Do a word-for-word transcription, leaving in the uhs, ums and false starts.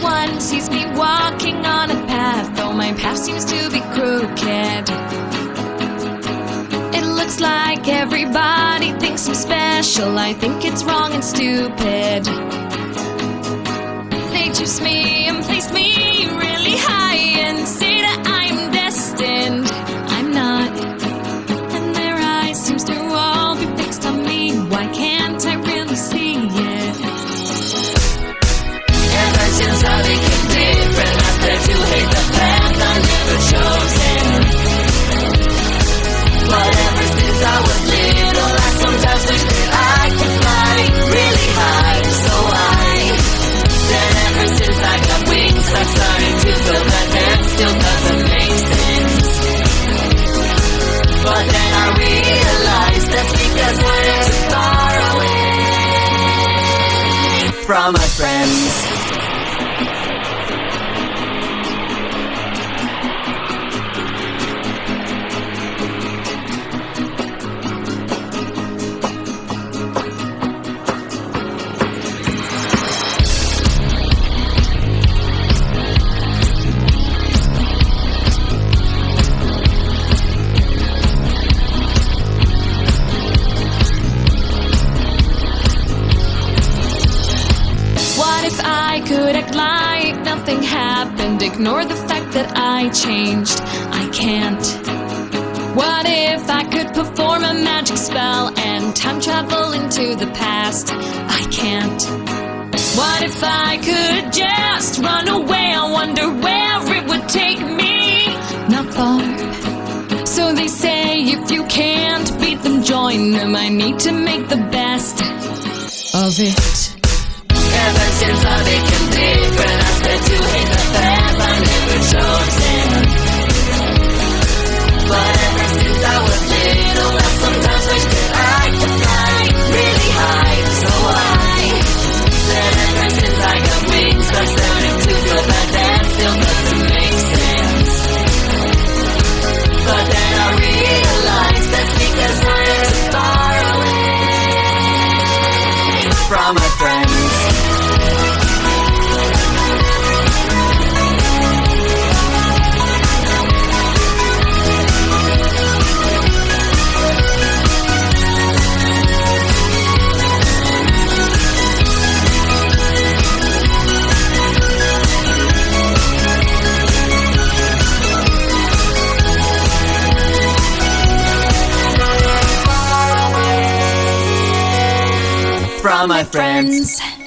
Everyone sees me walking on a path, though my path seems to be crooked. It looks like everybody thinks I'm special. I think it's wrong and stupid. They choose me and place me really high and say that I'm destined. I'm not, and their eyes seems to all be fixed on me. Why can't I really see it? Ever since I became different, I started to hate the path I never chosen. But ever since I was little, I sometimes wish that I could fly really high. So I, then ever since I got wings, I started to feel that that still doesn't make sense. But then I realized that's because we're too far away from my friends. What if I could act like nothing happened? Ignore the fact that I changed. I can't. What if I could perform a magic spell and time travel into the past? I can't. What if I could just run away? I wonder where it would take me. Not far. So they say if you can't beat them, join them. I need to make the best of it. Ever since I became different, I started to hate the path I never chosen. But ever since I was little, I sometimes wish that I could fly really high. So I, then ever since I got wings, I started to feel that that still doesn't make sense. But then I realized that's because we're too far away from my friends. From my friends.